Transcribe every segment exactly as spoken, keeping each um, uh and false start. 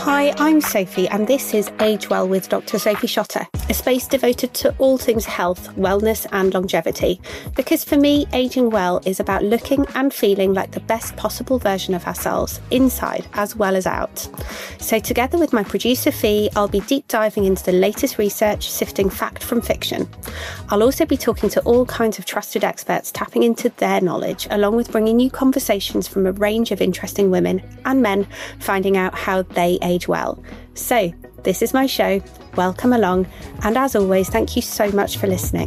Hi, I'm Sophie, and this is Age Well with Doctor Sophie Schotter, a space devoted to all things health, wellness and longevity. Because for me, ageing well is about looking and feeling like the best possible version of ourselves, inside as well as out. So together with my producer Fee, I'll be deep diving into the latest research, sifting fact from fiction. I'll also be talking to all kinds of trusted experts, tapping into their knowledge, along with bringing you conversations from a range of interesting women and men, finding out how they age well. So, this is my show. Welcome along. And as always, thank you so much for listening.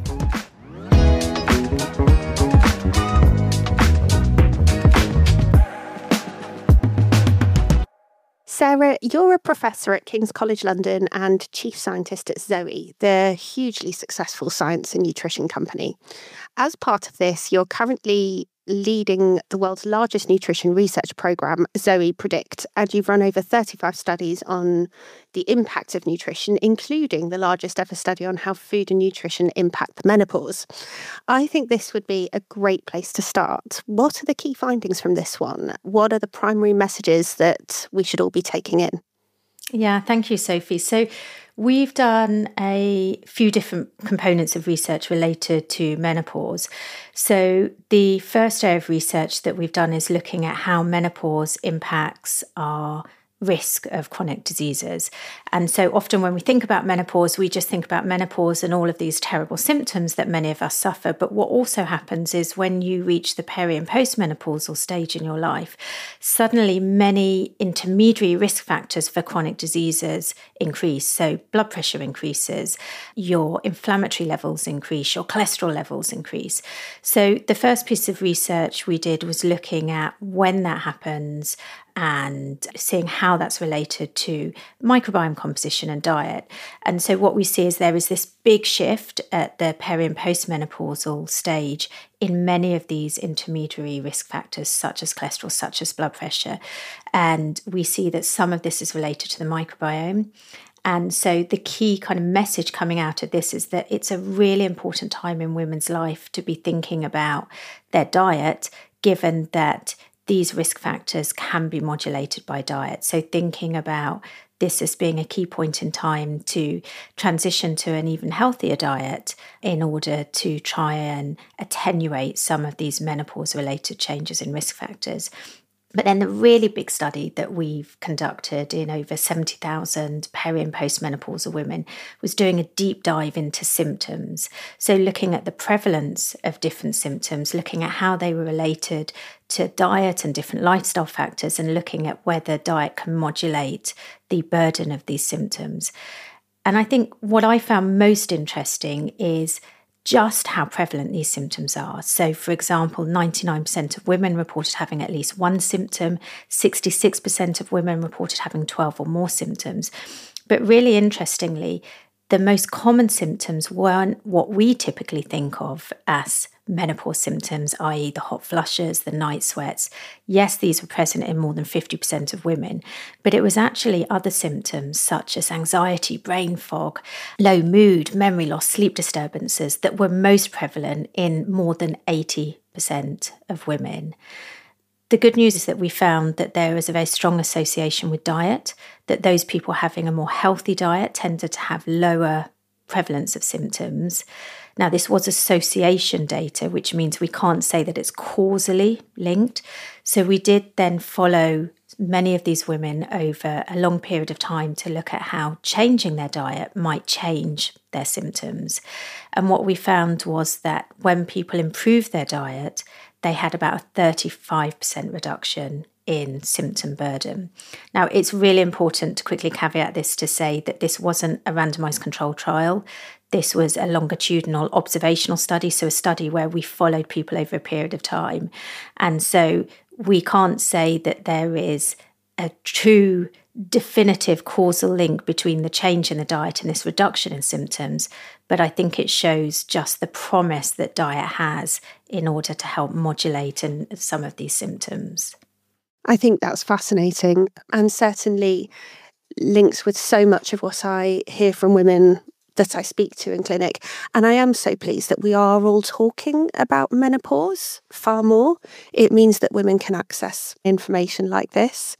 Sarah, you're a professor at King's College London and chief scientist at Zoe, the hugely successful science and nutrition company. As part of this, you're currently leading the world's largest nutrition research programme, Zoe Predict, and you've run over thirty-five studies on the impact of nutrition, including the largest ever study on how food and nutrition impact the menopause. I think this would be a great place to start. What are the key findings from this one? What are the primary messages that we should all be taking in? Yeah, thank you, Sophie. So we've done a few different components of research related to menopause. So the first area of research that we've done is looking at how menopause impacts our risk of chronic diseases. And so often when we think about menopause, we just think about menopause and all of these terrible symptoms that many of us suffer. But what also happens is when you reach the peri and postmenopausal stage in your life, suddenly many intermediary risk factors for chronic diseases increase. So blood pressure increases, your inflammatory levels increase, your cholesterol levels increase. So the first piece of research we did was looking at when that happens and seeing how that's related to microbiome composition and diet. And so what we see is there is this big shift at the peri and postmenopausal stage in many of these intermediary risk factors, such as cholesterol, such as blood pressure. And we see that some of this is related to the microbiome. And so the key kind of message coming out of this is that it's a really important time in women's life to be thinking about their diet, given that these risk factors can be modulated by diet. So thinking about this as being a key point in time to transition to an even healthier diet in order to try and attenuate some of these menopause-related changes in risk factors. But then the really big study that we've conducted in over seventy thousand peri and postmenopausal women was doing a deep dive into symptoms. So looking at the prevalence of different symptoms, looking at how they were related to diet and different lifestyle factors, and looking at whether diet can modulate the burden of these symptoms. And I think what I found most interesting is just how prevalent these symptoms are. So, for example, ninety-nine percent of women reported having at least one symptom, sixty-six percent of women reported having twelve or more symptoms. But really interestingly, the most common symptoms weren't what we typically think of as menopause symptoms, that is the hot flushes, the night sweats. Yes, these were present in more than fifty percent of women, but it was actually other symptoms such as anxiety, brain fog, low mood, memory loss, sleep disturbances that were most prevalent in more than eighty percent of women. The good news is that we found that there is a very strong association with diet, that those people having a more healthy diet tended to have lower prevalence of symptoms. Now, this was association data, which means we can't say that it's causally linked. So we did then follow many of these women over a long period of time to look at how changing their diet might change their symptoms. And what we found was that when people improved their diet, they had about a thirty-five percent reduction in symptom burden. Now, it's really important to quickly caveat this to say that this wasn't a randomized controlled trial. This was a longitudinal observational study, so a study where we followed people over a period of time. And so we can't say that there is a true definitive causal link between the change in the diet and this reduction in symptoms, but I think it shows just the promise that diet has in order to help modulate in some of these symptoms. I think that's fascinating, and certainly links with so much of what I hear from women that I speak to in clinic. And I am so pleased that we are all talking about menopause far more. It means that women can access information like this.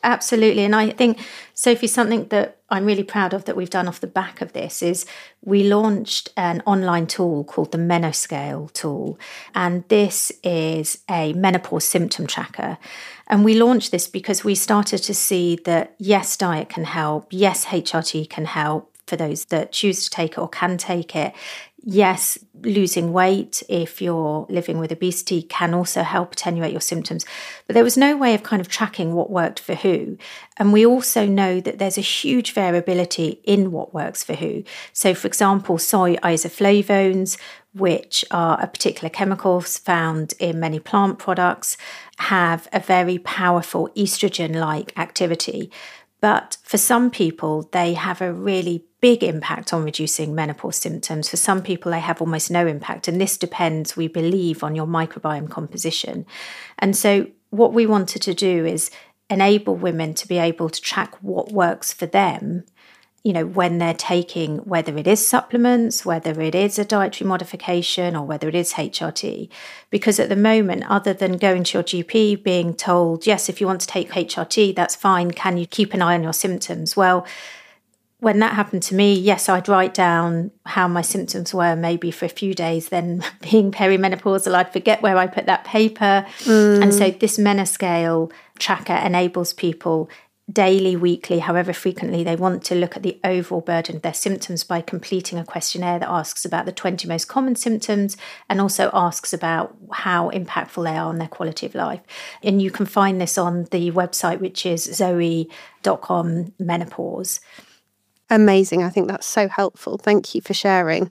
Absolutely. And I think, Sophie, something that I'm really proud of that we've done off the back of this is we launched an online tool called the Menoscale tool. And this is a menopause symptom tracker. And we launched this because we started to see that, yes, diet can help. Yes, H R T can help for those that choose to take it or can take it. Yes, losing weight if you're living with obesity can also help attenuate your symptoms. But there was no way of kind of tracking what worked for who. And we also know that there's a huge variability in what works for who. So, for example, soy isoflavones, which are a particular chemical found in many plant products, have a very powerful estrogen-like activity. But for some people, they have a really big impact on reducing menopause symptoms. For some people, they have almost no impact. And this depends, we believe, on your microbiome composition. And so what we wanted to do is enable women to be able to track what works for them, you know, when they're taking, whether it is supplements, whether it is a dietary modification, or whether it is H R T. Because at the moment, other than going to your G P, being told, yes, if you want to take H R T, that's fine. Can you keep an eye on your symptoms? Well, when that happened to me, yes, I'd write down how my symptoms were maybe for a few days. Then being perimenopausal, I'd forget where I put that paper. Mm. And so this Menoscale tracker enables people daily, weekly, however frequently they want to look at the overall burden of their symptoms by completing a questionnaire that asks about the twenty most common symptoms and also asks about how impactful they are on their quality of life. And you can find this on the website, which is zoe dot com menopause. Amazing. I think that's so helpful. Thank you for sharing.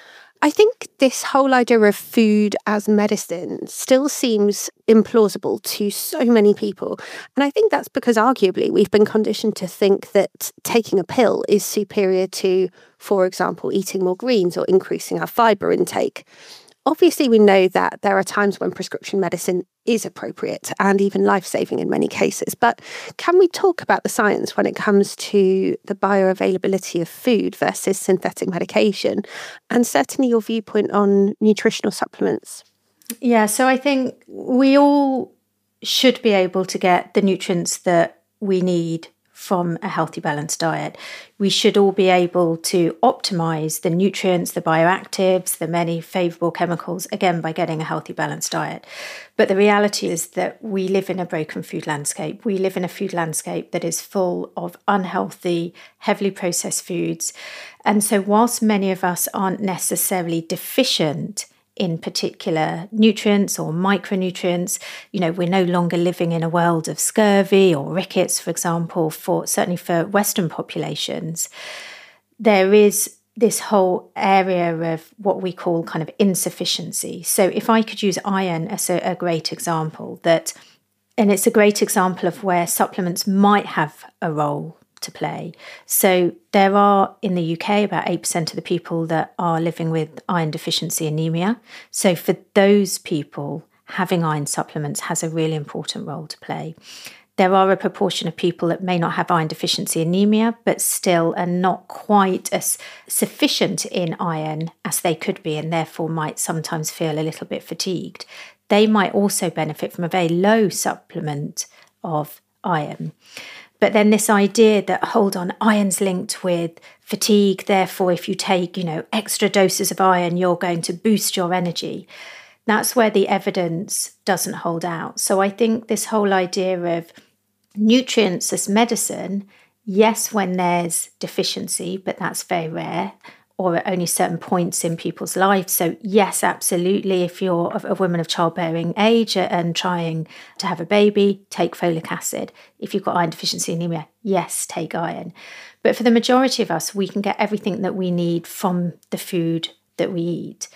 I think this whole idea of food as medicine still seems implausible to so many people. And I think that's because arguably we've been conditioned to think that taking a pill is superior to, for example, eating more greens or increasing our fibre intake. Obviously, we know that there are times when prescription medicine is appropriate and even life-saving in many cases. But can we talk about the science when it comes to the bioavailability of food versus synthetic medication, and certainly your viewpoint on nutritional supplements? Yeah, so I think we all should be able to get the nutrients that we need from a healthy, balanced diet. We should all be able to optimize the nutrients, the bioactives, the many favorable chemicals, again, by getting a healthy, balanced diet. But the reality is that we live in a broken food landscape. We live in a food landscape that is full of unhealthy, heavily processed foods. And so whilst many of us aren't necessarily deficient in particular nutrients or micronutrients, you know, we're no longer living in a world of scurvy or rickets, for example, for certainly for Western populations. There is this whole area of what we call kind of insufficiency. So if I could use iron as a, a great example, that, and it's a great example of where supplements might have a role to play. So there are in the U K about eight percent of the people that are living with iron deficiency anemia. So for those people, having iron supplements has a really important role to play. There are a proportion of people that may not have iron deficiency anemia, but still are not quite as sufficient in iron as they could be, and therefore might sometimes feel a little bit fatigued. They might also benefit from a very low supplement of iron. But then this idea that, hold on, iron's linked with fatigue, therefore if you take, you know, extra doses of iron, you're going to boost your energy. That's where the evidence doesn't hold out. So I think this whole idea of nutrients as medicine, yes, when there's deficiency, but that's very rare, or at only certain points in people's lives. So yes, absolutely, if you're a woman of childbearing age and trying to have a baby, take folic acid. If you've got iron deficiency anemia, yes, take iron. But for the majority of us, we can get everything that we need from the food that we eat.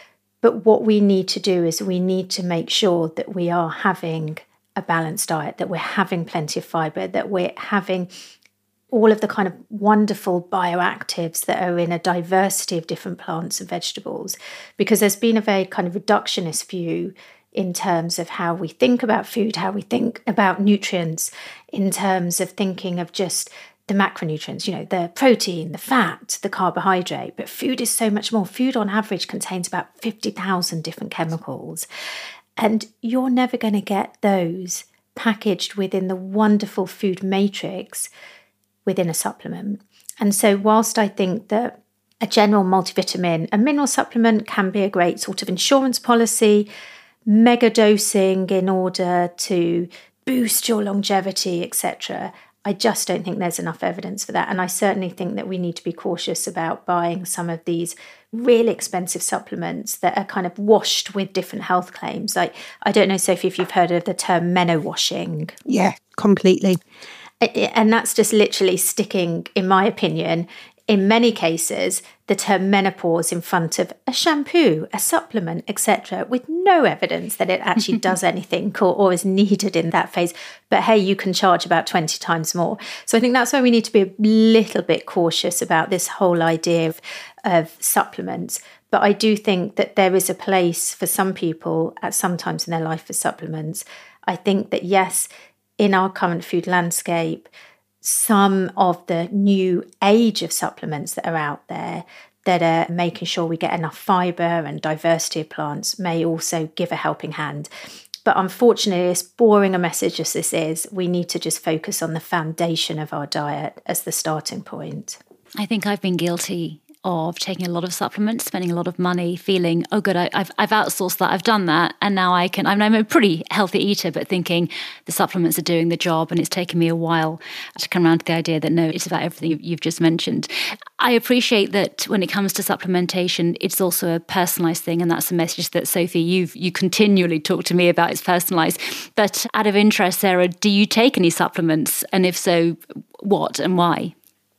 But what we need to do is we need to make sure that we are having a balanced diet, that we're having plenty of fibre, that we're having all of the kind of wonderful bioactives that are in a diversity of different plants and vegetables, because there's been a very kind of reductionist view in terms of how we think about food, how we think about nutrients, in terms of thinking of just the macronutrients, you know, the protein, the fat, the carbohydrate. But food is so much more. Food on average contains about fifty thousand different chemicals. And you're never going to get those packaged within the wonderful food matrix within a supplement. And so whilst I think that a general multivitamin and mineral supplement can be a great sort of insurance policy, mega dosing in order to boost your longevity, et cetera, I just don't think there's enough evidence for that. And I certainly think that we need to be cautious about buying some of these really expensive supplements that are kind of washed with different health claims. Like, I don't know, Sophie, if you've heard of the term menowashing. Yeah, completely. And that's just literally sticking, in my opinion, in many cases, the term menopause in front of a shampoo, a supplement, et cetera, with no evidence that it actually does anything or, or is needed in that phase. But hey, you can charge about twenty times more. So I think that's why we need to be a little bit cautious about this whole idea of, of supplements. But I do think that there is a place for some people at some times in their life for supplements. I think that, yes, in our current food landscape, some of the new age of supplements that are out there that are making sure we get enough fibre and diversity of plants may also give a helping hand. But unfortunately, as boring a message as this is, we need to just focus on the foundation of our diet as the starting point. I think I've been guilty of taking a lot of supplements, spending a lot of money, feeling, oh, good, I, I've I've outsourced that, I've done that, and now I can, I mean, I'm a pretty healthy eater, but thinking the supplements are doing the job, and it's taken me a while to come around to the idea that, no, it's about everything you've just mentioned. I appreciate that when it comes to supplementation, it's also a personalised thing, and that's a message that, Sophie, you've you continually talk to me about, it's personalised. But out of interest, Sarah, do you take any supplements? And if so, what and why?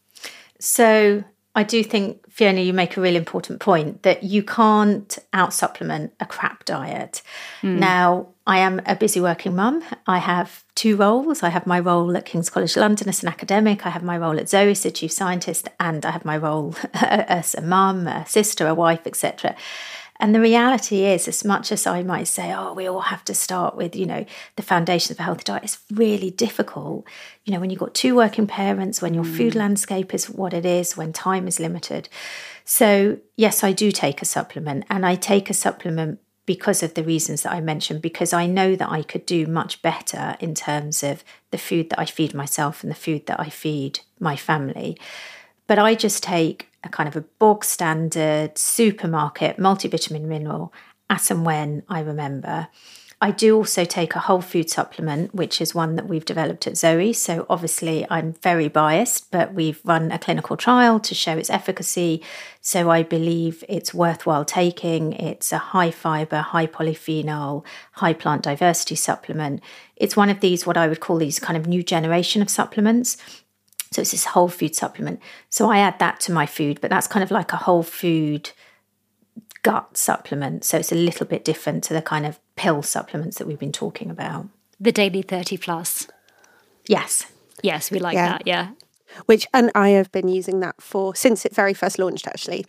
So I do think, Fiona, you make a really important point that you can't out-supplement a crap diet. Mm. Now, I am a busy working mum. I have two roles. I have my role at King's College London as an academic. I have my role at Zoe as a chief scientist, and I have my role as a mum, a sister, a wife, et cetera. And the reality is, as much as I might say, oh, we all have to start with, you know, the foundation of a healthy diet, it's really difficult. You know, when you've got two working parents, when your mm. food landscape is what it is, when time is limited. So, yes, I do take a supplement, and I take a supplement because of the reasons that I mentioned, because I know that I could do much better in terms of the food that I feed myself and the food that I feed my family. But I just take a kind of a bog standard supermarket multivitamin mineral as and when I remember. I do also take a whole food supplement, which is one that we've developed at Zoe. So obviously I'm very biased, but we've run a clinical trial to show its efficacy. So I believe it's worthwhile taking. It's a high fibre, high polyphenol, high plant diversity supplement. It's one of these, what I would call these kind of new generation of supplements. So it's this whole food supplement. So I add that to my food, but that's kind of like a whole food gut supplement. So it's a little bit different to the kind of pill supplements that we've been talking about. The Daily thirty plus. Yes. Yes, we like yeah. that, yeah. Which, and I have been using that for, since it very first launched, actually.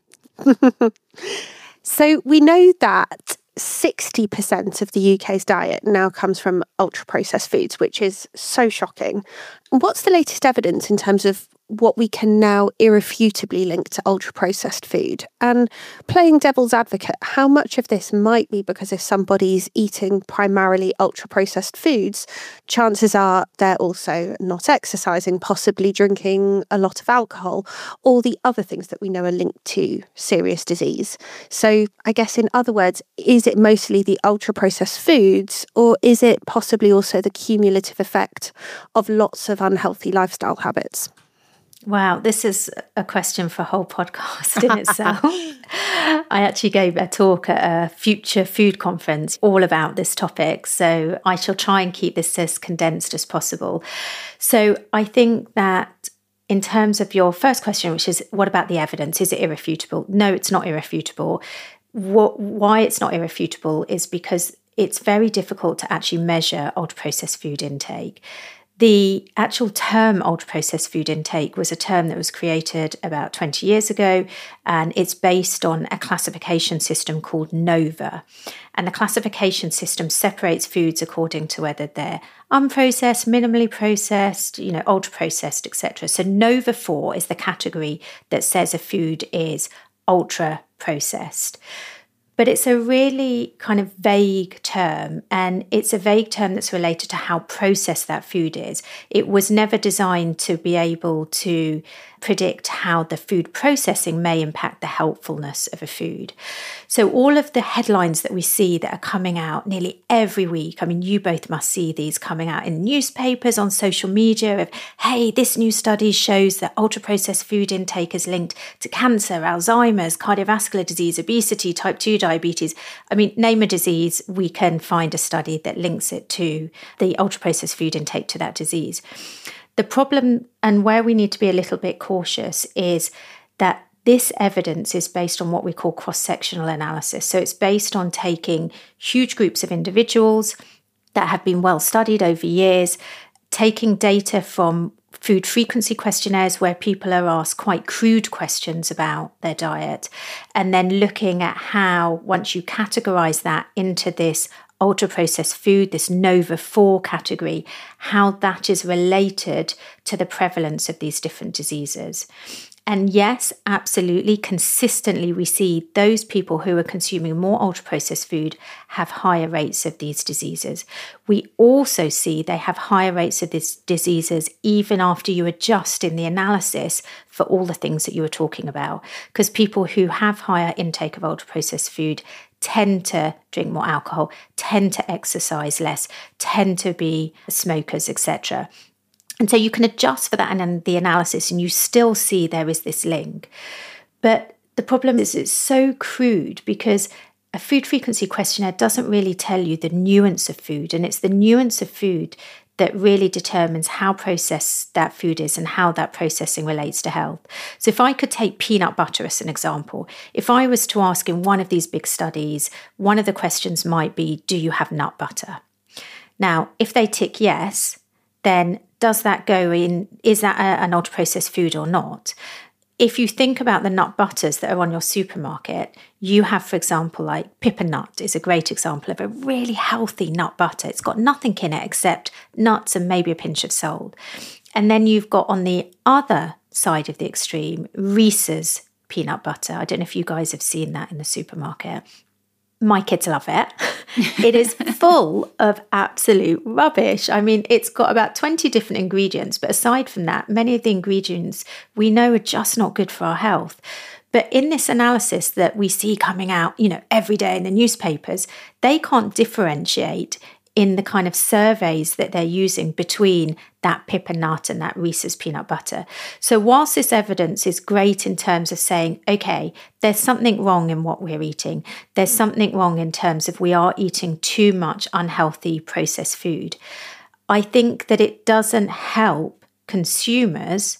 So we know that sixty percent of the U K's diet now comes from ultra-processed foods, which is so shocking. What's the latest evidence in terms of what we can now irrefutably link to ultra-processed food? And playing devil's advocate, how much of this might be because if somebody's eating primarily ultra-processed foods, chances are they're also not exercising, possibly drinking a lot of alcohol, all the other things that we know are linked to serious disease. So I guess in other words, is it mostly the ultra-processed foods, or is it possibly also the cumulative effect of lots of unhealthy lifestyle habits? Wow, this is a question for a whole podcast in itself. I actually gave a talk at a Future Food Conference all about this topic, so I shall try and keep this as condensed as possible. So I think that in terms of your first question, which is what about the evidence? Is it irrefutable? No, it's not irrefutable. What, why it's not irrefutable is because it's very difficult to actually measure ultra-processed food intake. The actual term ultra-processed food intake was a term that was created about twenty years ago, and it's based on a classification system called NOVA. And the classification system separates foods according to whether they're unprocessed, minimally processed, you know, ultra-processed, et cetera. So NOVA four is the category that says a food is ultra-processed. But it's a really kind of vague term, and it's a vague term that's related to how processed that food is. It was never designed to be able to predict how the food processing may impact the healthfulness of a food. So all of the headlines that we see that are coming out nearly every week, I mean, you both must see these coming out in newspapers, on social media of, hey, this new study shows that ultra-processed food intake is linked to cancer, Alzheimer's, cardiovascular disease, obesity, type two diabetes. I mean, name a disease, we can find a study that links it to the ultra-processed food intake to that disease. The problem, and where we need to be a little bit cautious, is that this evidence is based on what we call cross-sectional analysis. So it's based on taking huge groups of individuals that have been well studied over years, taking data from food frequency questionnaires where people are asked quite crude questions about their diet, and then looking at how, once you categorize that into this ultra-processed food, this Nova four category, how that is related to the prevalence of these different diseases. And yes, absolutely, consistently we see those people who are consuming more ultra-processed food have higher rates of these diseases. We also see they have higher rates of these diseases even after you adjust in the analysis for all the things that you were talking about, because people who have higher intake of ultra-processed food tend to drink more alcohol, tend to exercise less, tend to be smokers, et cetera. And so you can adjust for that in the analysis and you still see there is this link. But the problem is it's so crude because a food frequency questionnaire doesn't really tell you the nuance of food, and it's the nuance of food that really determines how processed that food is and how that processing relates to health. So if I could take peanut butter as an example, if I was to ask in one of these big studies, one of the questions might be, do you have nut butter? Now, if they tick yes, then does that go in, is that a, an ultra-processed food or not? If you think about the nut butters that are on your supermarket, you have, for example, like Pippa Nut is a great example of a really healthy nut butter. It's got nothing in it except nuts and maybe a pinch of salt. And then you've got on the other side of the extreme, Reese's peanut butter. I don't know if you guys have seen that in the supermarket. My kids love it. It is full of absolute rubbish. I mean, it's got about twenty different ingredients, but aside from that, many of the ingredients we know are just not good for our health. But in this analysis that we see coming out, you know, every day in the newspapers, they can't differentiate in the kind of surveys that they're using between that Pippa Nut and that Reese's peanut butter. So whilst this evidence is great in terms of saying, okay, there's something wrong in what we're eating, there's something wrong in terms of we are eating too much unhealthy processed food, I think that it doesn't help consumers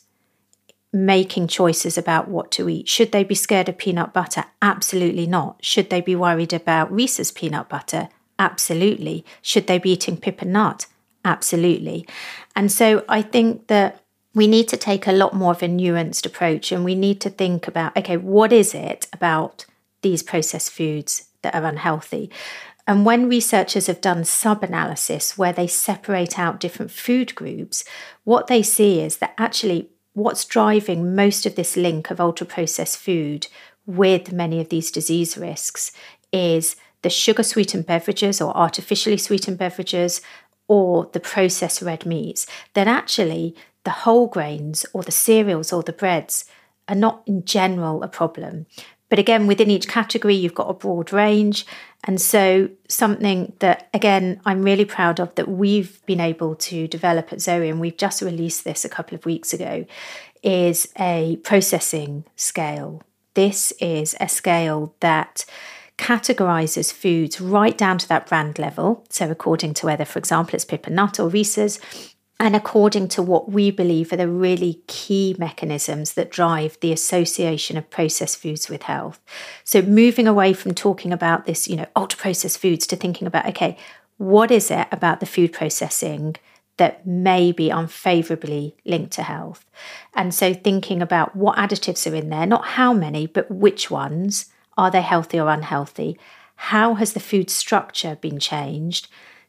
making choices about what to eat. Should they be scared of peanut butter? Absolutely not. Should they be worried about Reese's peanut butter? Absolutely. Should they be eating Pippa Nut? Absolutely. And so I think that we need to take a lot more of a nuanced approach, and we need to think about, okay, what is it about these processed foods that are unhealthy? And when researchers have done sub-analysis where they separate out different food groups, what they see is that actually what's driving most of this link of ultra-processed food with many of these disease risks is the sugar-sweetened beverages or artificially sweetened beverages or the processed red meats, that actually the whole grains or the cereals or the breads are not in general a problem. But again, within each category, you've got a broad range. And so something that, again, I'm really proud of that we've been able to develop at Zoe, and we've just released this a couple of weeks ago, is a processing scale. This is a scale that categorizes foods right down to that brand level. So according to whether, for example, it's Pippa Nut or Reese's, and according to what we believe are the really key mechanisms that drive the association of processed foods with health. So moving away from talking about this, you know, ultra-processed foods to thinking about, okay, what is it about the food processing that may be unfavorably linked to health? And so thinking about what additives are in there, not how many, but which ones. Are they healthy or unhealthy? How has the food structure been changed?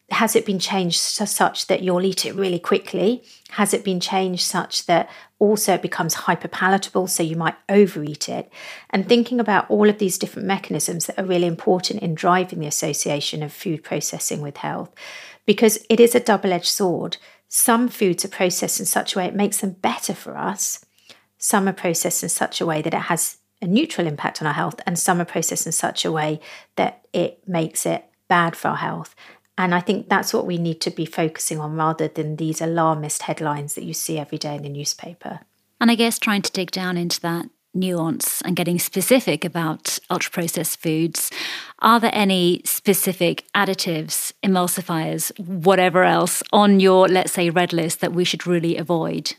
has it been changed such that you'll eat it really quickly? Has it been changed such that also it becomes hyperpalatable, so you might overeat it? And thinking about all of these different mechanisms that are really important in driving the association of food processing with health, because it is a double-edged sword. Some foods are processed in such a way it makes them better for us. Some are processed in such a way that it has a neutral impact on our health, and some are processed in such a way that it makes it bad for our health. And I think that's what we need to be focusing on rather than these alarmist headlines that you see every day in the newspaper. And I guess trying to dig down into that nuance and getting specific about ultra-processed foods, are there any specific additives, emulsifiers, whatever else on your, let's say, red list that we should really avoid?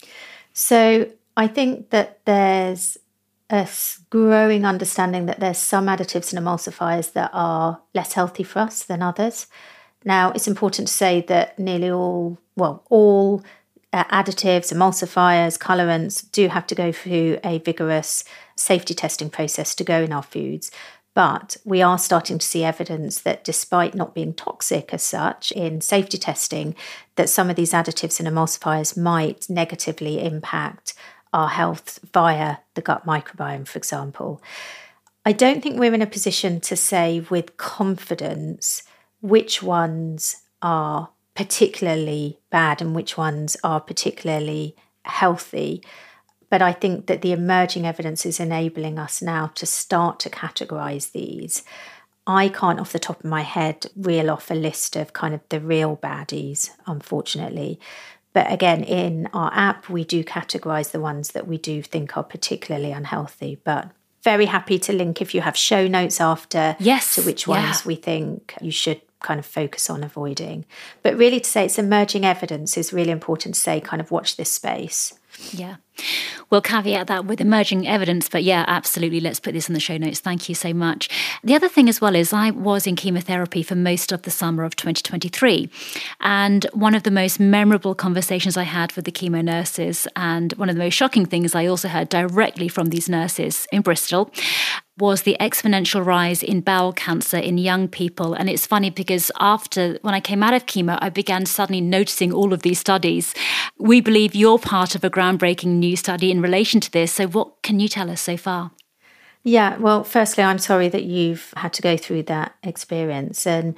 So I think that there's a growing understanding that there's some additives and emulsifiers that are less healthy for us than others. Now, it's important to say that nearly all, well, all uh, additives, emulsifiers, colorants do have to go through a vigorous safety testing process to go in our foods. But we are starting to see evidence that despite not being toxic as such in safety testing, that some of these additives and emulsifiers might negatively impact our health via the gut microbiome, for example. I don't think we're in a position to say with confidence which ones are particularly bad and which ones are particularly healthy. But I think that the emerging evidence is enabling us now to start to categorise these. I can't off the top of my head reel off a list of kind of the real baddies, unfortunately. But again, in our app, we do categorise the ones that we do think are particularly unhealthy. But very happy to link if you have show notes after yes, to which yeah. ones we think you should kind of focus on avoiding. But really to say it's emerging evidence is really important to say, kind of watch this space. Yeah. We'll caveat that with emerging evidence, but yeah, absolutely. Let's put this in the show notes. Thank you so much. The other thing as well is I was in chemotherapy for most of the summer of twenty twenty-three. And one of the most memorable conversations I had with the chemo nurses, and one of the most shocking things I also heard directly from these nurses in Bristol, was the exponential rise in bowel cancer in young people. And it's funny because after, when I came out of chemo, I began suddenly noticing all of these studies. We believe you're part of a groundbreaking new study in relation to this. So what can you tell us so far? Yeah, well, firstly, I'm sorry that you've had to go through that experience. And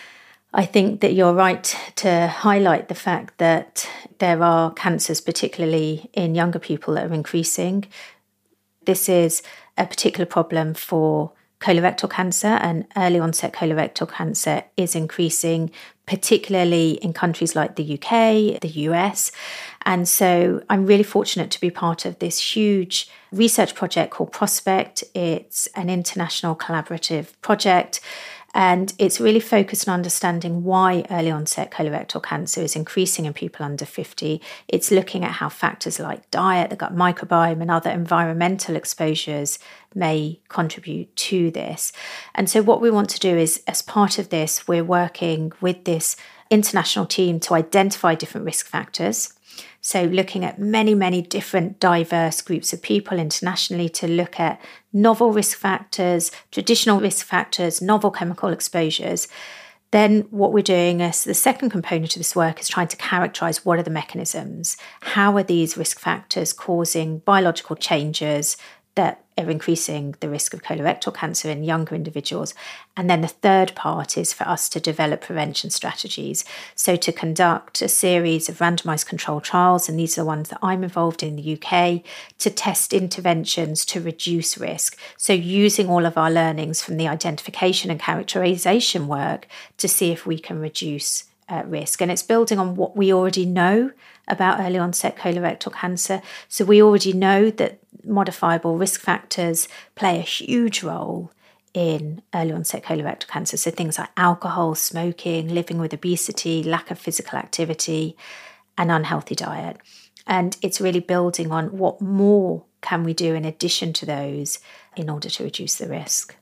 I think that you're right to highlight the fact that there are cancers, particularly in younger people, that are increasing. This is a particular problem for colorectal cancer, and early onset colorectal cancer is increasing, particularly in countries like the U K, the U S. And so I'm really fortunate to be part of this huge research project called Prospect. It's an international collaborative project, and it's really focused on understanding why early onset colorectal cancer is increasing in people under fifty. It's looking at how factors like diet, the gut microbiome, and other environmental exposures may contribute to this. And so what we want to do is, as part of this, we're working with this international team to identify different risk factors. So looking at many, many different diverse groups of people internationally to look at novel risk factors, traditional risk factors, novel chemical exposures. Then what we're doing as the second component of this work is trying to characterise what are the mechanisms. How are these risk factors causing biological changes that are increasing the risk of colorectal cancer in younger individuals? And then the third part is for us to develop prevention strategies. So to conduct a series of randomised controlled trials, and these are the ones that I'm involved in the U K, to test interventions to reduce risk. So using all of our learnings from the identification and characterisation work to see if we can reduce uh, risk. And it's building on what we already know about early onset colorectal cancer. So we already know that modifiable risk factors play a huge role in early onset colorectal cancer. So things like alcohol, smoking, living with obesity, lack of physical activity, and unhealthy diet. And it's really building on what more can we do in addition to those in order to reduce the risk.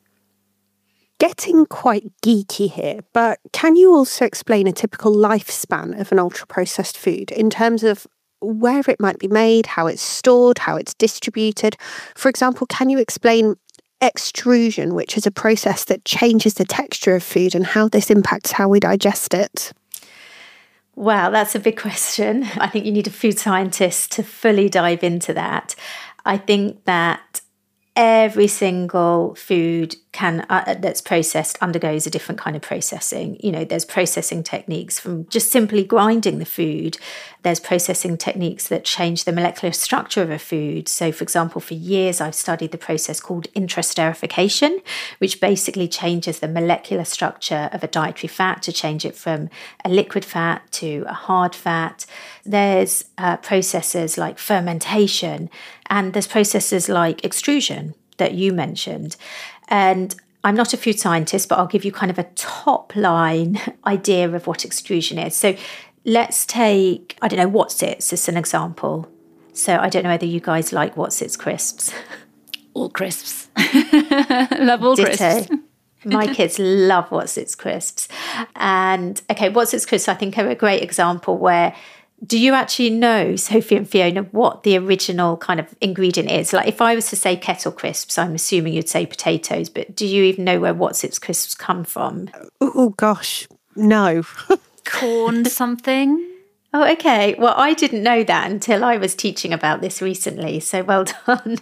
Getting quite geeky here, but can you also explain a typical lifespan of an ultra-processed food in terms of where it might be made, how it's stored, how it's distributed? For example, can you explain extrusion, which is a process that changes the texture of food, and how this impacts how we digest it? Wow, that's a big question. I think you need a food scientist to fully dive into that. I think that every single food can uh, that's processed undergoes a different kind of processing. You know, there's processing techniques from just simply grinding the food. There's processing techniques that change the molecular structure of a food. So, for example, for years I've studied the process called intraesterification, which basically changes the molecular structure of a dietary fat to change it from a liquid fat to a hard fat. There's uh, processes like fermentation, and there's processes like extrusion that you mentioned. And I'm not a food scientist, but I'll give you kind of a top line idea of what extrusion is. So let's take, I don't know, Wotsits as an example. So I don't know whether you guys like Wotsits crisps. All crisps. Love all Ditto. crisps. My kids love Wotsits crisps. And okay, Wotsits crisps I think are a great example where, do you actually know, Sophie and Fiona, what the original kind of ingredient is? Like if I was to say kettle crisps, I'm assuming you'd say potatoes, but do you even know where Wotsits crisps come from? Oh gosh, no. Corn something? Oh, okay. Well, I didn't know that until I was teaching about this recently. So well done.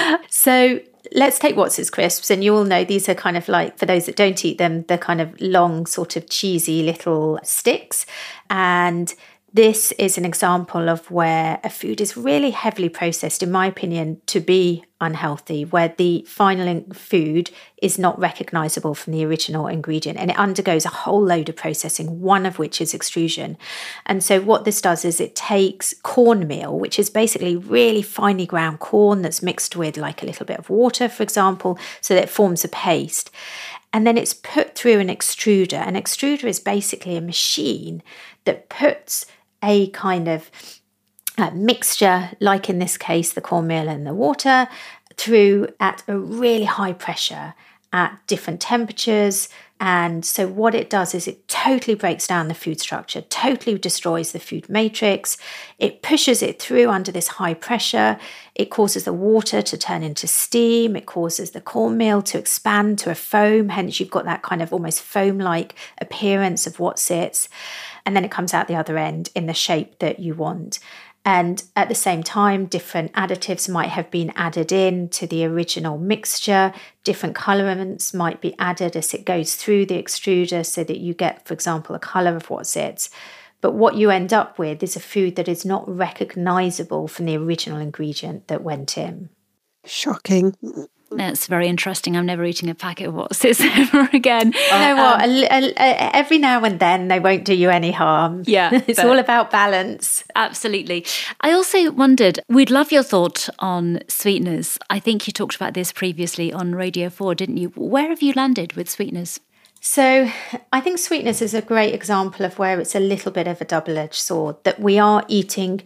So let's take Wotsits crisps, and you all know these are kind of like, for those that don't eat them, they're kind of long, sort of cheesy little sticks. And this is an example of where a food is really heavily processed, in my opinion, to be unhealthy, where the final food is not recognisable from the original ingredient, and it undergoes a whole load of processing, one of which is extrusion. And so what this does is it takes cornmeal, which is basically really finely ground corn that's mixed with like a little bit of water, for example, so that it forms a paste. And then it's put through an extruder. An extruder is basically a machine that puts a kind of uh, mixture, like in this case, the cornmeal and the water, through at a really high pressure at different temperatures. And so what it does is it totally breaks down the food structure, totally destroys the food matrix. It pushes it through under this high pressure. It causes the water to turn into steam. It causes the cornmeal to expand to a foam. Hence, you've got that kind of almost foam-like appearance of Wotsits. And then it comes out the other end in the shape that you want. And at the same time, different additives might have been added in to the original mixture. Different colorants might be added as it goes through the extruder so that you get, for example, a color of Wotsits. But what you end up with is a food that is not recognizable from the original ingredient that went in. Shocking. That's very interesting. I'm never eating a packet of Wotsits ever again. You know what? Um, a, a, a, every now and then they won't do you any harm. Yeah. It's all about balance. Absolutely. I also wondered, we'd love your thought on sweeteners. I think you talked about this previously on Radio four, didn't you? Where have you landed with sweeteners? So I think sweetness is a great example of where it's a little bit of a double-edged sword, that we are eating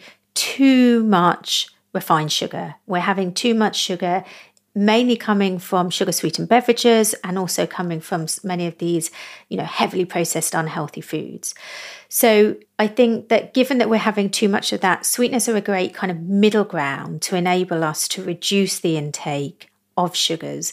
too much refined sugar. We're having too much sugar, mainly coming from sugar-sweetened beverages and also coming from many of these, you know, heavily processed unhealthy foods. So I think that given that we're having too much of that, sweeteners are a great kind of middle ground to enable us to reduce the intake of sugars.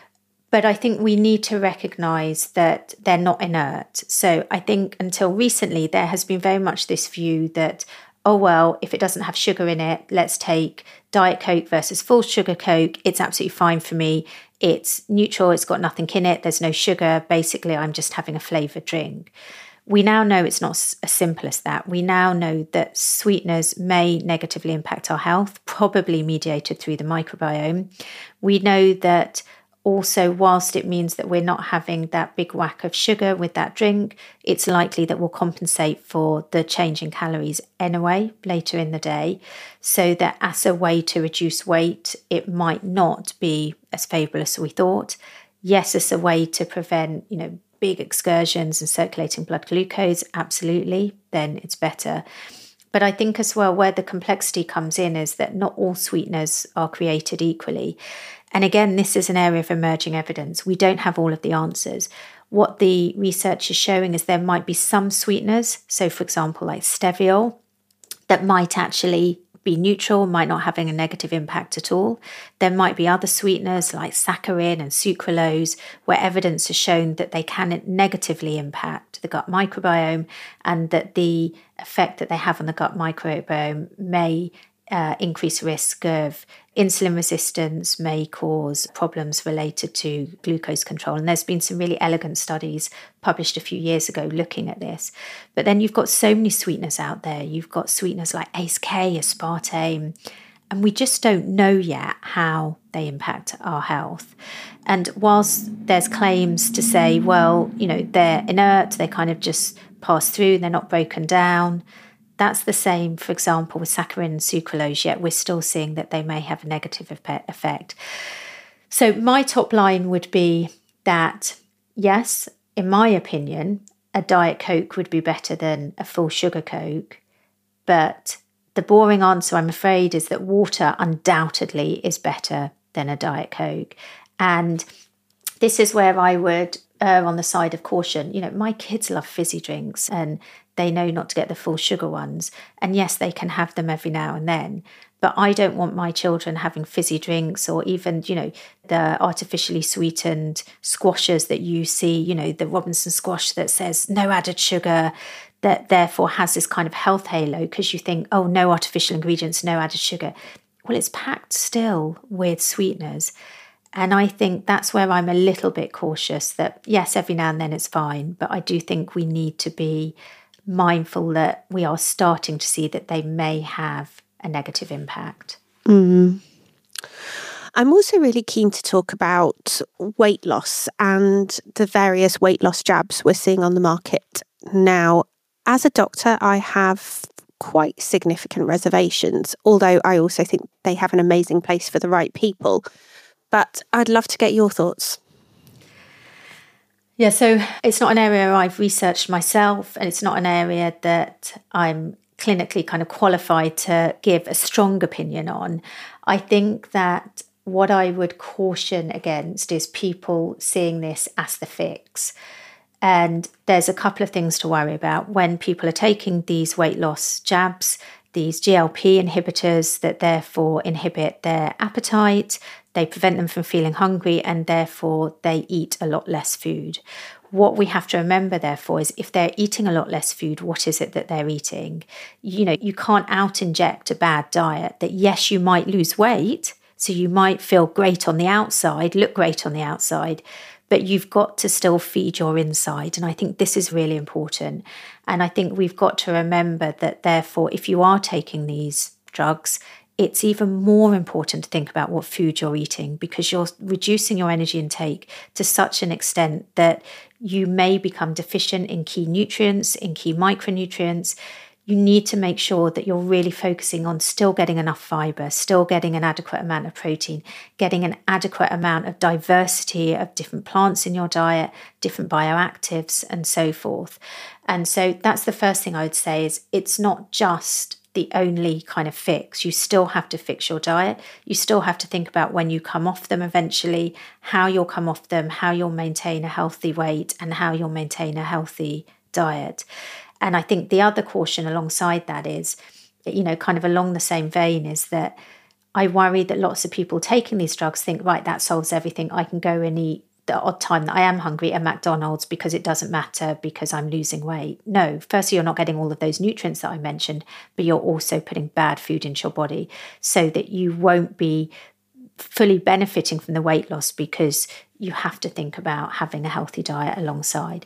But I think we need to recognise that they're not inert. So I think until recently, there has been very much this view that, oh, well, if it doesn't have sugar in it, let's take Diet Coke versus full sugar Coke. It's absolutely fine for me. It's neutral. It's got nothing in it. There's no sugar. Basically, I'm just having a flavoured drink. We now know it's not as simple as that. We now know that sweeteners may negatively impact our health, probably mediated through the microbiome. We know that also, whilst it means that we're not having that big whack of sugar with that drink, it's likely that we'll compensate for the change in calories anyway later in the day, so that as a way to reduce weight, it might not be as favourable as we thought. Yes, as a way to prevent, you know, big excursions and circulating blood glucose, absolutely, then it's better. But I think as well where the complexity comes in is that not all sweeteners are created equally. And again, this is an area of emerging evidence. We don't have all of the answers. What the research is showing is there might be some sweeteners, so for example, like Steviol, that might actually be neutral, might not having a negative impact at all. There might be other sweeteners like saccharin and sucralose, where evidence has shown that they can negatively impact the gut microbiome, and that the effect that they have on the gut microbiome may uh, increase risk of insulin resistance, may cause problems related to glucose control. And there's been some really elegant studies published a few years ago looking at this. But then you've got so many sweeteners out there. You've got sweeteners like A C E K, aspartame, and we just don't know yet how they impact our health. And whilst there's claims to say, well, you know, they're inert, they kind of just pass through, they're not broken down. That's the same, for example, with saccharin and sucralose, yet we're still seeing that they may have a negative effect. So my top line would be that, yes, in my opinion, a Diet Coke would be better than a full sugar Coke. But the boring answer, I'm afraid, is that water undoubtedly is better than a Diet Coke. And this is where I would err on the side of caution. You know, my kids love fizzy drinks and they know not to get the full sugar ones. And yes, they can have them every now and then. But I don't want my children having fizzy drinks, or even, you know, the artificially sweetened squashes that you see, you know, the Robinson squash that says no added sugar, that therefore has this kind of health halo, because you think, oh, no artificial ingredients, no added sugar. Well, it's packed still with sweeteners. And I think that's where I'm a little bit cautious that, yes, every now and then it's fine, but I do think we need to be mindful that we are starting to see that they may have a negative impact. Mm. I'm also really keen to talk about weight loss and the various weight loss jabs we're seeing on the market now. As a doctor, I have quite significant reservations, although I also think they have an amazing place for the right people. But I'd love to get your thoughts. Yeah, so it's not an area I've researched myself, and it's not an area that I'm clinically kind of qualified to give a strong opinion on. I think that what I would caution against is people seeing this as the fix. And there's a couple of things to worry about when people are taking these weight loss jabs, these G L P inhibitors that therefore inhibit their appetite, they prevent them from feeling hungry, and therefore they eat a lot less food. What we have to remember, therefore, is if they're eating a lot less food, what is it that they're eating? You know, you can't out-inject a bad diet. That yes, you might lose weight, so you might feel great on the outside, look great on the outside, but you've got to still feed your inside. And I think this is really important. And I think we've got to remember that, therefore, if you are taking these drugs, it's even more important to think about what food you're eating, because you're reducing your energy intake to such an extent that you may become deficient in key nutrients, in key micronutrients. You need to make sure that you're really focusing on still getting enough fiber, still getting an adequate amount of protein, getting an adequate amount of diversity of different plants in your diet, different bioactives, and so forth. And so that's the first thing I would say, is it's not just the only kind of fix. You still have to fix your diet. You still have to think about when you come off them eventually, how you'll come off them, how you'll maintain a healthy weight, and how you'll maintain a healthy diet. And I think the other caution alongside that is, you know, kind of along the same vein, is that I worry that lots of people taking these drugs think, right, that solves everything. I can go and eat the odd time that I am hungry at McDonald's because it doesn't matter because I'm losing weight. No, firstly, you're not getting all of those nutrients that I mentioned, but you're also putting bad food into your body so that you won't be fully benefiting from the weight loss, because you have to think about having a healthy diet alongside.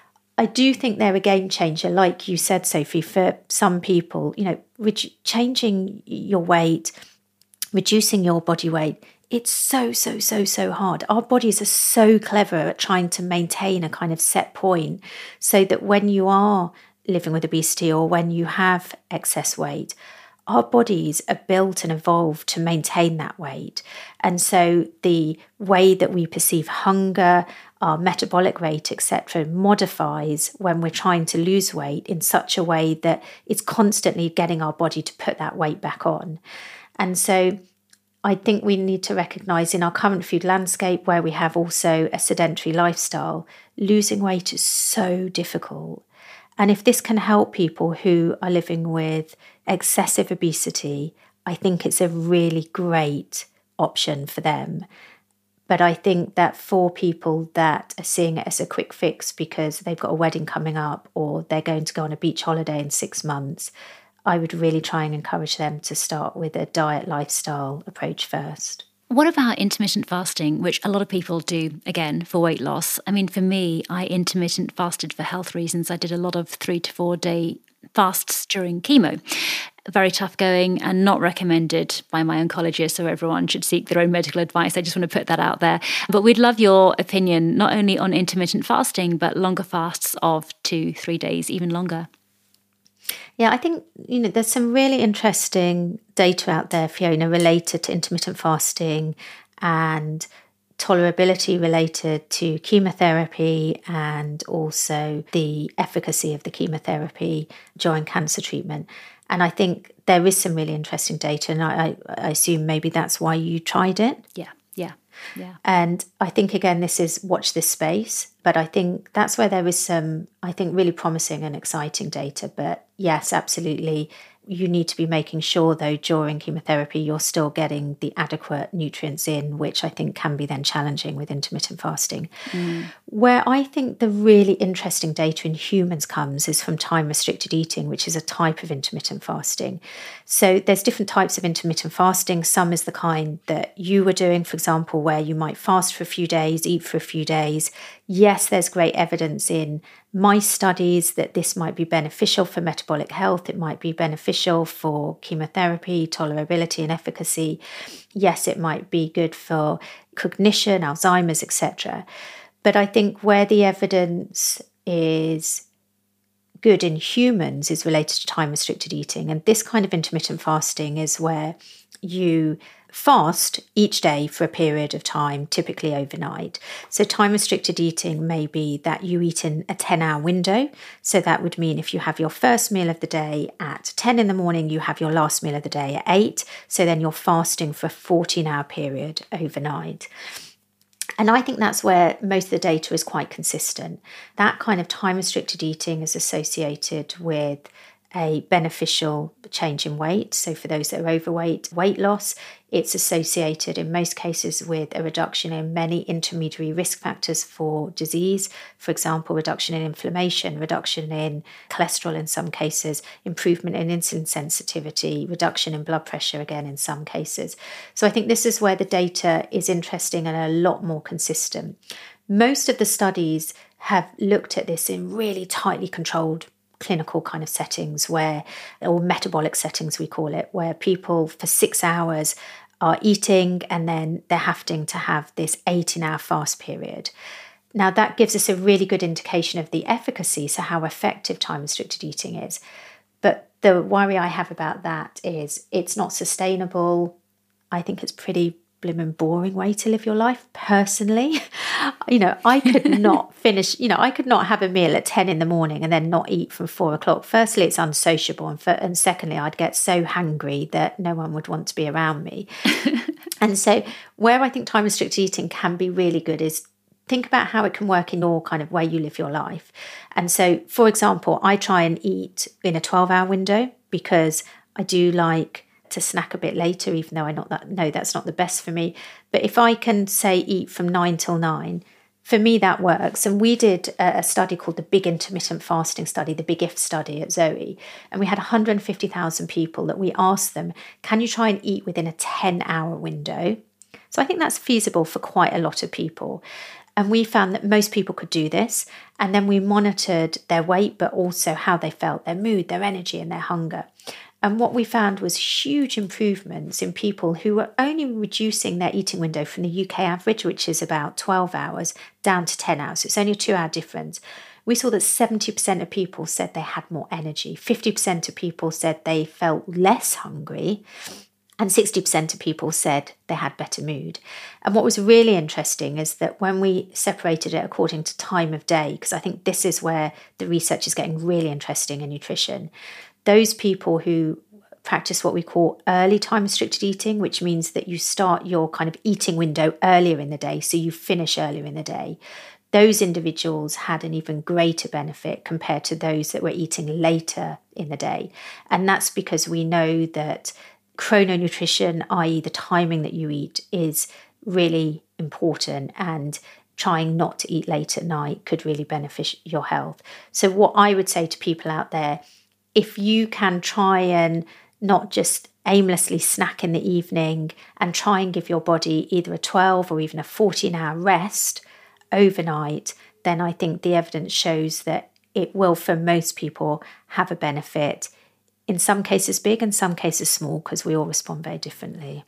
I do think they're a game changer, like you said, Sophie, for some people. You know, re- changing your weight, reducing your body weight, it's so, so, so, so hard. Our bodies are so clever at trying to maintain a kind of set point so that when you are living with obesity or when you have excess weight, our bodies are built and evolved to maintain that weight. And so the way that we perceive hunger, our metabolic rate, et cetera, modifies when we're trying to lose weight in such a way that it's constantly getting our body to put that weight back on. And so I think we need to recognise in our current food landscape, where we have also a sedentary lifestyle, losing weight is so difficult. And if this can help people who are living with excessive obesity, I think it's a really great option for them. But I think that for people that are seeing it as a quick fix because they've got a wedding coming up or they're going to go on a beach holiday in six months, I would really try and encourage them to start with a diet lifestyle approach first. What about intermittent fasting, which a lot of people do, again, for weight loss? I mean, for me, I intermittent fasted for health reasons. I did a lot of three to four day fasts during chemo. Very tough going and not recommended by my oncologist, so everyone should seek their own medical advice. I just want to put that out there. But we'd love your opinion, not only on intermittent fasting, but longer fasts of two, three days, even longer. Yeah, I think, you know, there's some really interesting data out there, Fiona, related to intermittent fasting and tolerability related to chemotherapy and also the efficacy of the chemotherapy during cancer treatment. And I think there is some really interesting data, and I, I assume maybe that's why you tried it. Yeah, yeah, yeah. And I think, again, this is watch this space. But I think that's where there is some, I think, really promising and exciting data. But yes, absolutely. You need to be making sure, though, during chemotherapy, you're still getting the adequate nutrients in, which I think can be then challenging with intermittent fasting. Mm. Where I think the really interesting data in humans comes is from time-restricted eating, which is a type of intermittent fasting. So there's different types of intermittent fasting. Some is the kind that you were doing, for example, where you might fast for a few days, eat for a few days. Yes, there's great evidence in mice studies that this might be beneficial for metabolic health. It might be beneficial for chemotherapy, tolerability and efficacy. Yes, it might be good for cognition, Alzheimer's, et cetera. But I think where the evidence is good in humans is related to time-restricted eating. And this kind of intermittent fasting is where you fast each day for a period of time, typically overnight. So time-restricted eating may be that you eat in a ten-hour window. So that would mean if you have your first meal of the day at ten in the morning, you have your last meal of the day at eight. So then you're fasting for a fourteen-hour period overnight. And I think that's where most of the data is quite consistent. That kind of time-restricted eating is associated with a beneficial change in weight. So for those that are overweight, weight loss, it's associated in most cases with a reduction in many intermediary risk factors for disease. For example, reduction in inflammation, reduction in cholesterol in some cases, improvement in insulin sensitivity, reduction in blood pressure again in some cases. So I think this is where the data is interesting and a lot more consistent. Most of the studies have looked at this in really tightly controlled clinical kind of settings where, or metabolic settings we call it, where people for six hours are eating and then they're having to have this eighteen hour fast period. Now that gives us a really good indication of the efficacy, so how effective time-restricted eating is. But the worry I have about that is it's not sustainable. I think it's pretty blimmin' boring way to live your life, personally. You know, I could not finish, you know, I could not have a meal at ten in the morning and then not eat from four o'clock. Firstly, it's unsociable. And, for, and secondly, I'd get so hungry that no one would want to be around me. And so where I think time-restricted eating can be really good is think about how it can work in your kind of way you live your life. And so, for example, I try and eat in a twelve hour window because I do like to snack a bit later, even though I not that no, that's not the best for me. But if I can say eat from nine till nine, for me that works. And we did a study called the Big Intermittent Fasting Study, the Big I F study at Zoe, and we had one hundred fifty thousand people that we asked them, can you try and eat within a ten hour window? So I think that's feasible for quite a lot of people. And we found that most people could do this. And then we monitored their weight, but also how they felt, their mood, their energy, and their hunger. And what we found was huge improvements in people who were only reducing their eating window from the U K average, which is about twelve hours, down to ten hours. So it's only a two hour difference. We saw that seventy percent of people said they had more energy. fifty percent of people said they felt less hungry. And sixty percent of people said they had better mood. And what was really interesting is that when we separated it according to time of day, because I think this is where the research is getting really interesting in nutrition, those people who practice what we call early time-restricted eating, which means that you start your kind of eating window earlier in the day, so you finish earlier in the day, those individuals had an even greater benefit compared to those that were eating later in the day. And that's because we know that chrononutrition, that is the timing that you eat, is really important, and trying not to eat late at night could really benefit your health. So what I would say to people out there, if you can try and not just aimlessly snack in the evening and try and give your body either a twelve or even a fourteen hour rest overnight, then I think the evidence shows that it will, for most people, have a benefit. In some cases big, in some cases small, because we all respond very differently.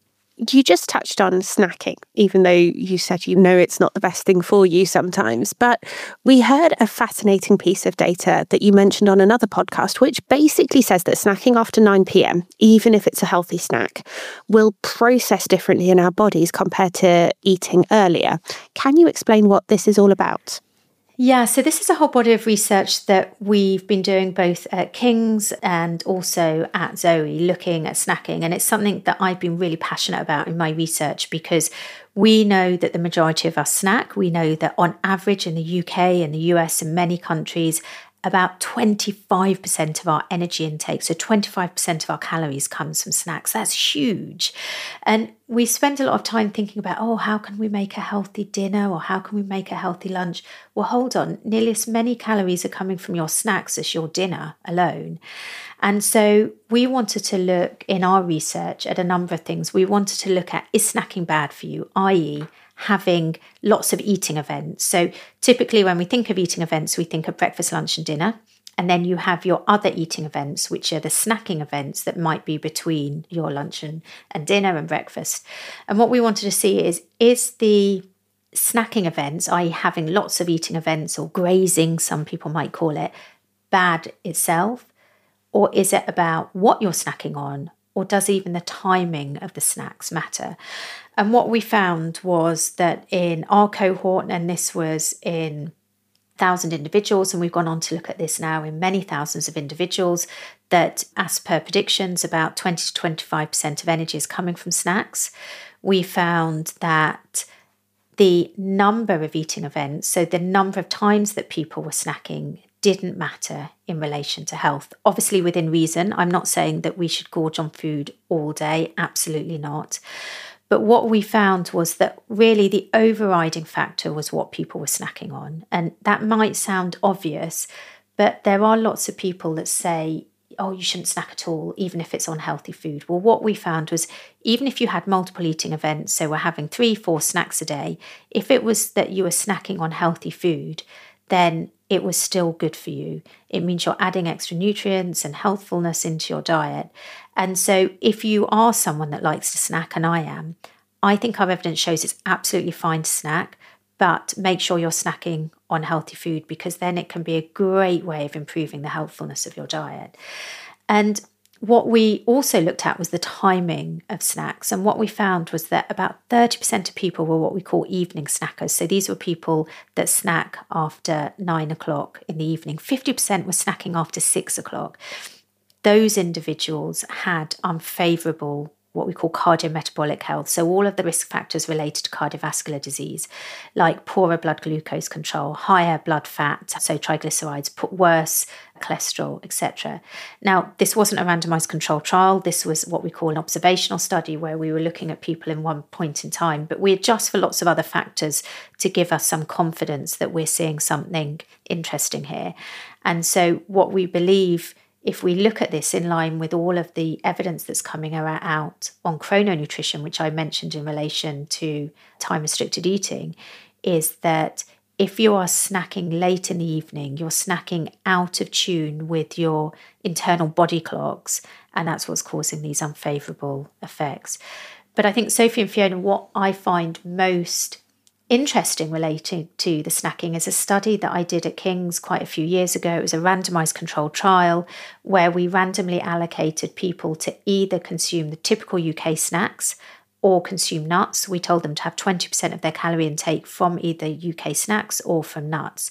You just touched on snacking, even though you said you know it's not the best thing for you sometimes. But we heard a fascinating piece of data that you mentioned on another podcast, which basically says that snacking after nine p.m, even if it's a healthy snack, will process differently in our bodies compared to eating earlier. Can you explain what this is all about? Yeah, so this is a whole body of research that we've been doing both at King's and also at Zoe, looking at snacking. And it's something that I've been really passionate about in my research, because we know that the majority of us snack. We know that on average in the U K and the U S and many countries, about twenty-five percent of our energy intake, so twenty-five percent of our calories comes from snacks. That's huge. And we spend a lot of time thinking about, oh, how can we make a healthy dinner, or how can we make a healthy lunch? Well, hold on, nearly as many calories are coming from your snacks as your dinner alone. And so we wanted to look in our research at a number of things. We wanted to look at, is snacking bad for you, that is, having lots of eating events. So typically when we think of eating events, we think of breakfast, lunch and dinner. And then you have your other eating events, which are the snacking events that might be between your lunch and, and dinner and breakfast. And what we wanted to see is, is the snacking events, that is having lots of eating events, or grazing, some people might call it, bad itself? Or is it about what you're snacking on? Or does even the timing of the snacks matter? And what we found was that in our cohort, and this was in one thousand individuals, and we've gone on to look at this now in many thousands of individuals, that as per predictions, about twenty to twenty-five percent of energy is coming from snacks. We found that the number of eating events, so the number of times that people were snacking, didn't matter in relation to health. Obviously within reason. I'm not saying that we should gorge on food all day, absolutely not. But what we found was that really the overriding factor was what people were snacking on. And that might sound obvious, but there are lots of people that say, oh, you shouldn't snack at all, even if it's on healthy food. Well, what we found was, even if you had multiple eating events, so we're having three, four snacks a day, if it was that you were snacking on healthy food, then it was still good for you. It means you're adding extra nutrients and healthfulness into your diet. And so if you are someone that likes to snack, and I am, I think our evidence shows it's absolutely fine to snack, but make sure you're snacking on healthy food, because then it can be a great way of improving the healthfulness of your diet. And what we also looked at was the timing of snacks. And what we found was that about thirty percent of people were what we call evening snackers. So these were people that snack after nine o'clock in the evening. fifty percent were snacking after six o'clock. Those individuals had unfavourable, what we call cardiometabolic health. So all of the risk factors related to cardiovascular disease, like poorer blood glucose control, higher blood fat, so triglycerides, put worse cholesterol, et cetera. Now, this wasn't a randomized controlled trial. This was what we call an observational study, where we were looking at people in one point in time, but we adjust for lots of other factors to give us some confidence that we're seeing something interesting here. And so what we believe, if we look at this in line with all of the evidence that's coming out on chrononutrition, which I mentioned in relation to time-restricted eating, is that if you are snacking late in the evening, you're snacking out of tune with your internal body clocks, and that's what's causing these unfavourable effects. But I think, Sophie and Fiona, what I find most interesting relating to the snacking is a study that I did at King's quite a few years ago. It was a randomized controlled trial where we randomly allocated people to either consume the typical U K snacks or consume nuts. We told them to have twenty percent of their calorie intake from either U K snacks or from nuts.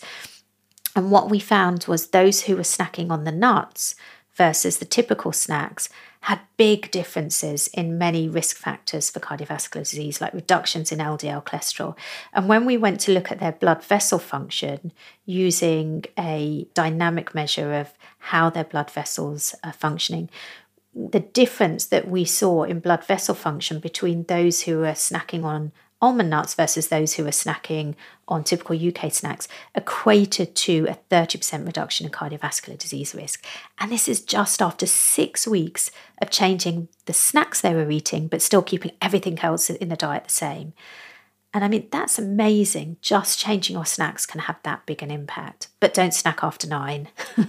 And what we found was those who were snacking on the nuts versus the typical snacks had big differences in many risk factors for cardiovascular disease, like reductions in L D L cholesterol. And when we went to look at their blood vessel function using a dynamic measure of how their blood vessels are functioning, the difference that we saw in blood vessel function between those who were snacking on almond nuts versus those who were snacking on typical U K snacks equated to a thirty percent reduction in cardiovascular disease risk. And this is just after six weeks of changing the snacks they were eating, but still keeping everything else in the diet the same. And I mean, that's amazing. Just changing your snacks can have that big an impact. But don't snack after nine.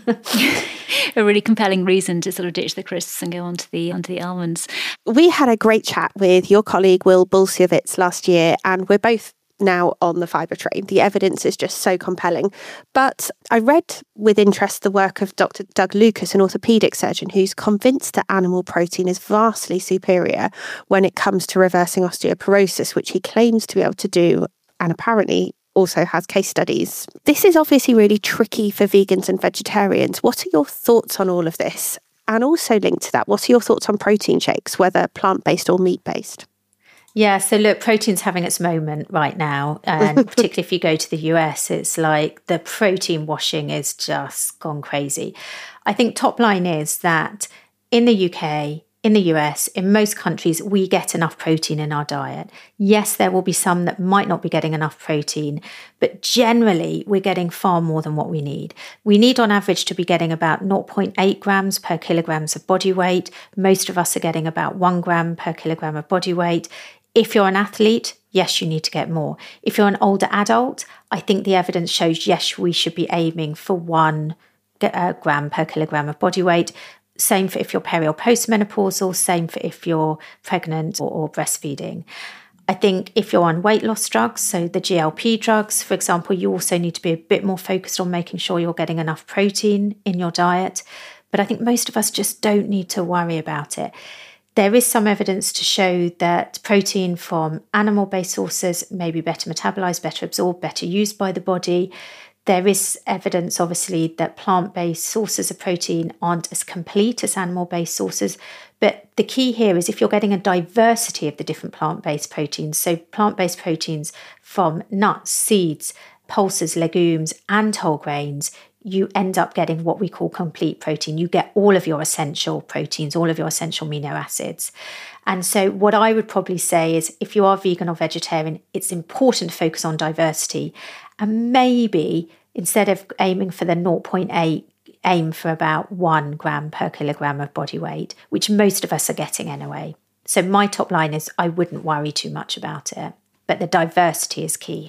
A really compelling reason to sort of ditch the crisps and go onto the onto the almonds. We had a great chat with your colleague Will Bulsiewicz last year, and we're both now on the fibre train. The evidence is just so compelling. But I read with interest the work of Doctor Doug Lucas, an orthopaedic surgeon, who's convinced that animal protein is vastly superior when it comes to reversing osteoporosis, which he claims to be able to do, and apparently also has case studies. This is obviously really tricky for vegans and vegetarians. What are your thoughts on all of this? And also linked to that, what are your thoughts on protein shakes, whether plant-based or meat-based? Yeah, so look, protein's having its moment right now. And particularly if you go to the U S, it's like the protein washing is just gone crazy. I think top line is that in the U K, in the U S, in most countries, we get enough protein in our diet. Yes, there will be some that might not be getting enough protein, but generally we're getting far more than what we need. We need on average to be getting about zero point eight grams per kilograms of body weight. Most of us are getting about one gram per kilogram of body weight. If you're an athlete, yes, you need to get more. If you're an older adult, I think the evidence shows, yes, we should be aiming for one uh, gram per kilogram of body weight. Same for if you're peri or postmenopausal, same for if you're pregnant or, or breastfeeding. I think if you're on weight loss drugs, so the G L P drugs, for example, you also need to be a bit more focused on making sure you're getting enough protein in your diet. But I think most of us just don't need to worry about it. There is some evidence to show that protein from animal-based sources may be better metabolized, better absorbed, better used by the body. There is evidence, obviously, that plant-based sources of protein aren't as complete as animal-based sources. But the key here is if you're getting a diversity of the different plant-based proteins, so plant-based proteins from nuts, seeds, pulses, legumes, and whole grains, you end up getting what we call complete protein. You get all of your essential proteins, all of your essential amino acids. And so what I would probably say is if you are vegan or vegetarian, it's important to focus on diversity. And maybe instead of aiming for the zero point eight, aim for about one gram per kilogram of body weight, which most of us are getting anyway. So my top line is I wouldn't worry too much about it, but the diversity is key.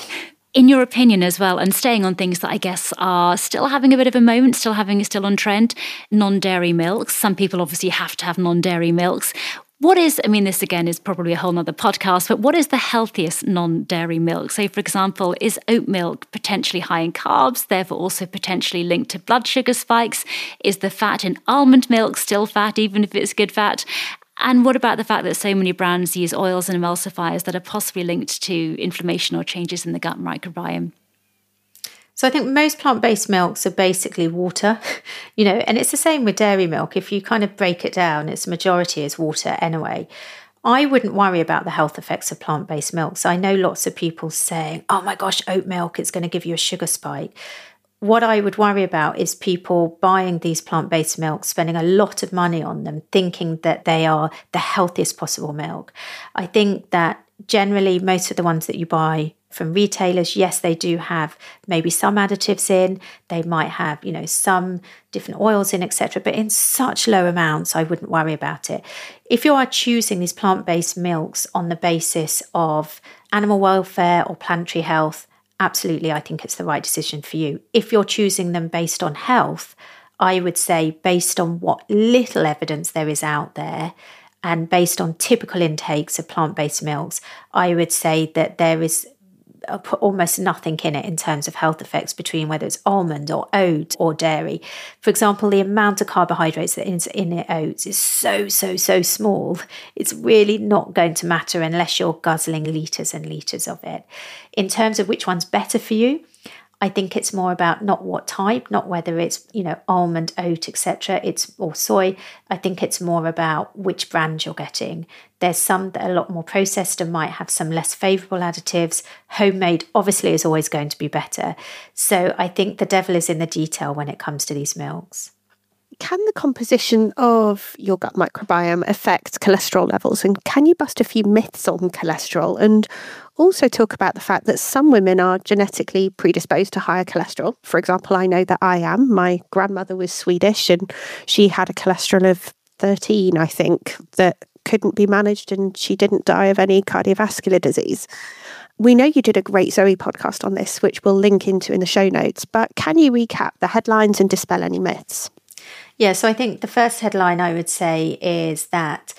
In your opinion as well, and staying on things that I guess are still having a bit of a moment, still having still on trend, non-dairy milks. Some people obviously have to have non-dairy milks. What is, I mean, this again is probably a whole nother podcast, but what is the healthiest non-dairy milk? So, for example, is oat milk potentially high in carbs, therefore also potentially linked to blood sugar spikes? Is the fat in almond milk still fat, even if it's good fat? And what about the fact that so many brands use oils and emulsifiers that are possibly linked to inflammation or changes in the gut microbiome? So I think most plant-based milks are basically water, you know, and it's the same with dairy milk. If you kind of break it down, its majority is water anyway. I wouldn't worry about the health effects of plant-based milks. I know lots of people saying, oh my gosh, oat milk, it's going to give you a sugar spike. What I would worry about is people buying these plant-based milks, spending a lot of money on them, thinking that they are the healthiest possible milk. I think that generally most of the ones that you buy from retailers, yes, they do have maybe some additives in. They might have, you know, some different oils in, et cetera. But in such low amounts, I wouldn't worry about it. If you are choosing these plant-based milks on the basis of animal welfare or planetary health, absolutely, I think it's the right decision for you. If you're choosing them based on health, I would say based on what little evidence there is out there and based on typical intakes of plant-based milks, I would say that there is almost nothing in it in terms of health effects between whether it's almond or oat or dairy. For example, the amount of carbohydrates that is in oats is so, so, so small. It's really not going to matter unless you're guzzling litres and litres of it. In terms of which one's better for you, I think it's more about not what type, not whether it's, you know, almond, oat, et cetera. It's or soy. I think it's more about which brand you're getting. There's some that are a lot more processed and might have some less favourable additives. Homemade obviously is always going to be better. So I think the devil is in the detail when it comes to these milks. can the composition of your gut microbiome affect cholesterol levels? And can you bust a few myths on cholesterol? And also talk about the fact that some women are genetically predisposed to higher cholesterol. For example, I know that I am. My grandmother was Swedish and she had a cholesterol of thirteen, I think, that couldn't be managed, and she didn't die of any cardiovascular disease. We know you did a great Zoe podcast on this, which we'll link into in the show notes, but can you recap the headlines and dispel any myths? Yeah, so I think the first headline I would say is that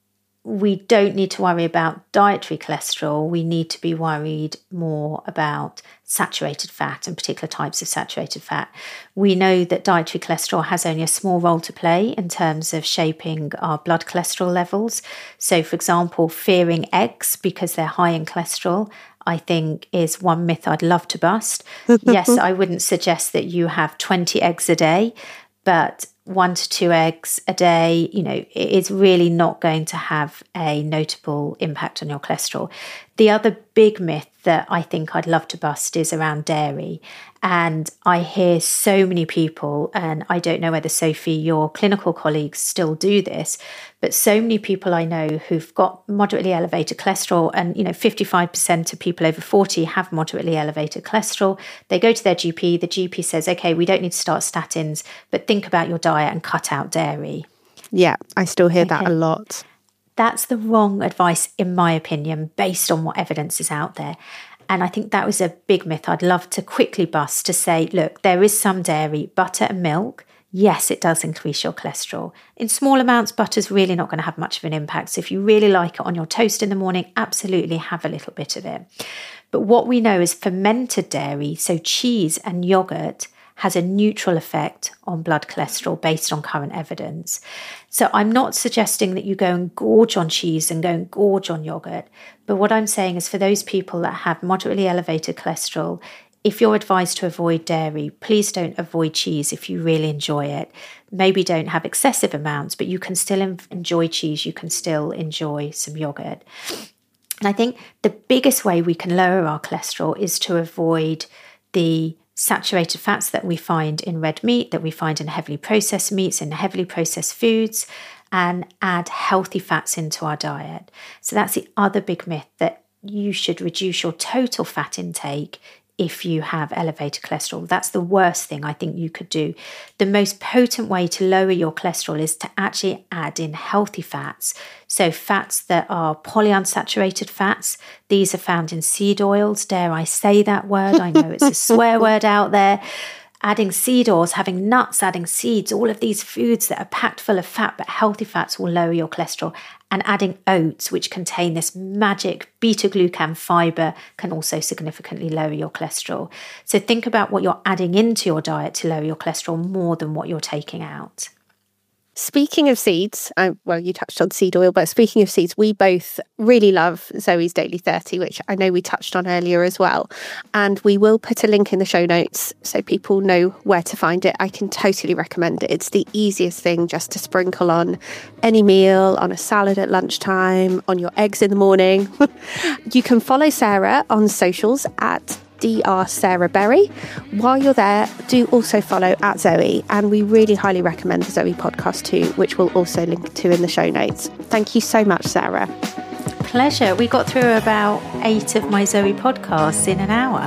we don't need to worry about dietary cholesterol. We need to be worried more about saturated fat and particular types of saturated fat. We know that dietary cholesterol has only a small role to play in terms of shaping our blood cholesterol levels. So, for example, fearing eggs because they're high in cholesterol, I think, is one myth I'd love to bust. Yes, I wouldn't suggest that you have twenty eggs a day, but one to two eggs a day, you know, it is really not going to have a notable impact on your cholesterol. The other big myth that I think I'd love to bust is around dairy. And I hear so many people, and I don't know whether, Sophie, your clinical colleagues still do this, but so many people I know who've got moderately elevated cholesterol, and, you know, fifty-five percent of people over forty have moderately elevated cholesterol. They go to their G P, the G P says, okay, we don't need to start statins, but think about your diet and cut out dairy. Yeah, I still hear okay. that a lot. That's the wrong advice, in my opinion, based on what evidence is out there. And I think that was a big myth I'd love to quickly bust, to say, look, there is some dairy, butter and milk. Yes, it does increase your cholesterol. In small amounts, butter's really not going to have much of an impact. So if you really like it on your toast in the morning, absolutely have a little bit of it. But what we know is fermented dairy, so cheese and yogurt, has a neutral effect on blood cholesterol based on current evidence. So I'm not suggesting that you go and gorge on cheese and go and gorge on yogurt. But what I'm saying is, for those people that have moderately elevated cholesterol, if you're advised to avoid dairy, please don't avoid cheese if you really enjoy it. Maybe don't have excessive amounts, but you can still enjoy cheese. You can still enjoy some yogurt. And I think the biggest way we can lower our cholesterol is to avoid the saturated fats that we find in red meat, that we find in heavily processed meats, in heavily processed foods, and add healthy fats into our diet. So that's the other big myth, that you should reduce your total fat intake if you have elevated cholesterol. That's the worst thing I think you could do. The most potent way to lower your cholesterol is to actually add in healthy fats. So fats that are polyunsaturated fats. These are found in seed oils. Dare I say that word? I know it's a swear word out there. Adding seed oils, having nuts, adding seeds, all of these foods that are packed full of fat, but healthy fats, will lower your cholesterol. And adding oats, which contain this magic beta-glucan fiber, can also significantly lower your cholesterol. So think about what you're adding into your diet to lower your cholesterol more than what you're taking out. Speaking of seeds, I, well, you touched on seed oil, but speaking of seeds, we both really love Zoe's Daily thirty, which I know we touched on earlier as well. And we will put a link in the show notes so people know where to find it. I can totally recommend it. It's the easiest thing just to sprinkle on any meal, on a salad at lunchtime, on your eggs in the morning. You can follow Sarah on socials at Doctor Sarah Berry. While you're there, do also follow at Zoe, and we really highly recommend the Zoe podcast too, which we'll also link to in the show notes. Thank you so much, Sarah. Pleasure. We got through about eight of my Zoe podcasts in an hour.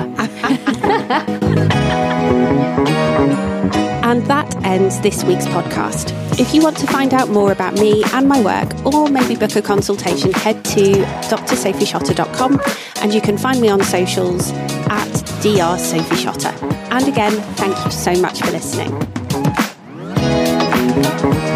And that ends this week's podcast. If you want to find out more about me and my work, or maybe book a consultation, head to d r sophie schotter dot com, and you can find me on socials at Doctor Sophie Schotter. And again, thank you so much for listening.